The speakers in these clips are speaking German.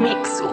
Mixo.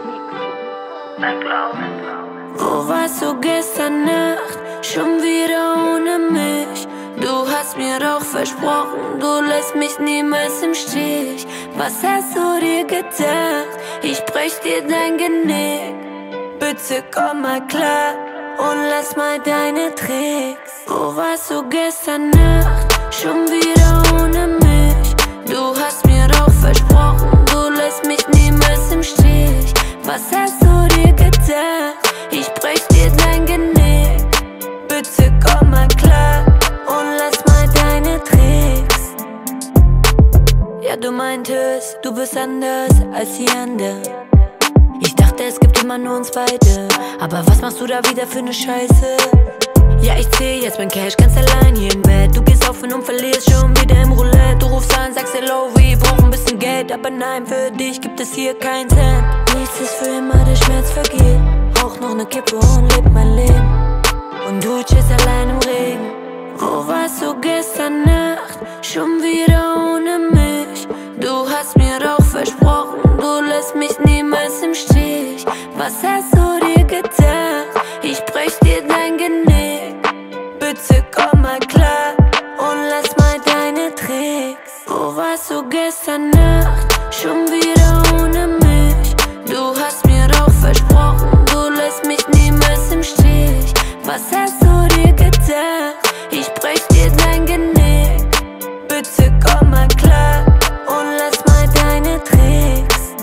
Wo warst du gestern Nacht? Schon wieder ohne mich. Du hast mir doch versprochen, du lässt mich niemals im Stich. Was hast du dir gedacht? Ich brech dir dein Genick. Bitte komm mal klar und lass mal deine Tricks. Wo warst du gestern Nacht? Schon wieder ohne mich. Du hast mir doch versprochen, du lässt mich niemals im Stich. Was hast du dir gedacht? Ich brech dir dein Genick. Bitte komm mal klar und lass mal deine Tricks. Ja, du meintest, du bist anders als die anderen. Ich dachte, es gibt immer nur uns beide. Aber was machst du da wieder für ne Scheiße? Ja, ich zähl jetzt mein Cash ganz allein hier im Bett. Du gehst auf und verlierst schon wieder im Roulette. Du rufst an, sagst hello, wir brauchen ein bisschen Geld. Aber nein, für dich gibt es hier keinen Cent. Nichts ist für immer, der Schmerz vergeht. Rauch noch ne Kippe und leb mein Leben. Und du chillst allein im Regen. Wo warst du gestern Nacht? Schon wieder ohne mich. Du hast mir doch versprochen, du lässt mich niemals im Stich. Was hast du dir gedacht? Ich brech dir dein Genick. Bitte komm mal klar und lass mal deine Tricks. Wo warst du gestern Nacht? Schon wieder ohne mich. Du hast mir doch versprochen, du lässt mich niemals im Stich. Was hast du dir gedacht? Ich brech dir dein Genick. Bitte komm mal klar und lass mal deine Tricks.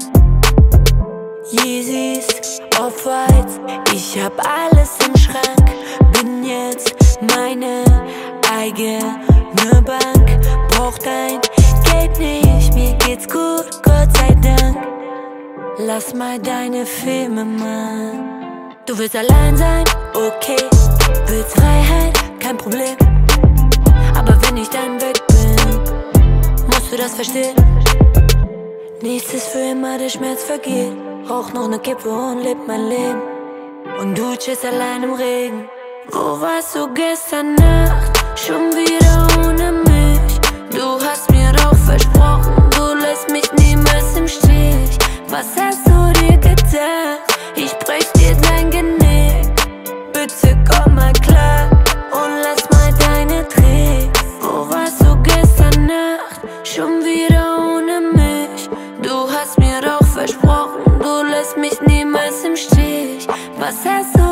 Yeezys, Off-Whites, ich hab alles im Schrank. Bin jetzt meine eigene Bank. Brauch dein Geld nicht, mir geht's gut, Gott sei Dank. Lass mal deine Filme machen. Du willst allein sein, okay. Willst Freiheit, kein Problem. Aber wenn ich dann weg bin, musst du das verstehen. Nichts ist für immer, der Schmerz vergeht. Rauch noch ne Kippe und leb mein Leben. Und du chillst allein im Regen. Wo warst du gestern Nacht? Schon wieder ohne mich. Du hast mir doch versprochen, du lässt mich niemals im Stich. Was hast du dir gedacht? Ich brech dir dein Genick. Bitte komm mal klar und lass mal deine Tricks. Wo warst du gestern Nacht? Schon wieder ohne mich. Du hast mir doch versprochen, du lässt mich niemals im Stich. Was hast du